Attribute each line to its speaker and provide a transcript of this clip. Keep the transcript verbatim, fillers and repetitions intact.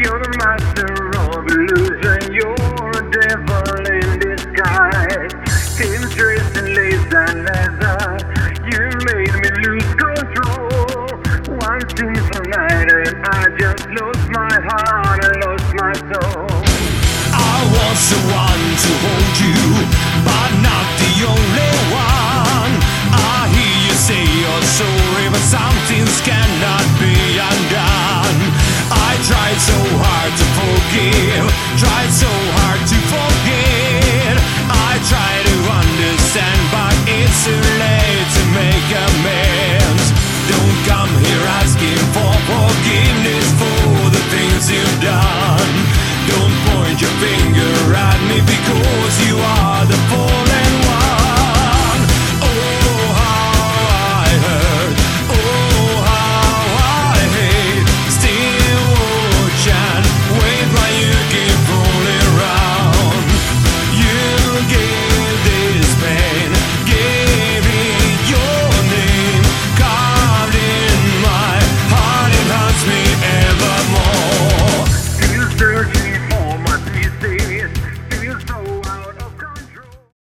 Speaker 1: You're the master of illusion, you're a devil in disguise. Seamstress and lace and leather, you made me lose control. One sinful night and I just lost my heart and lost my soul.
Speaker 2: I was the one to hold you, but not the only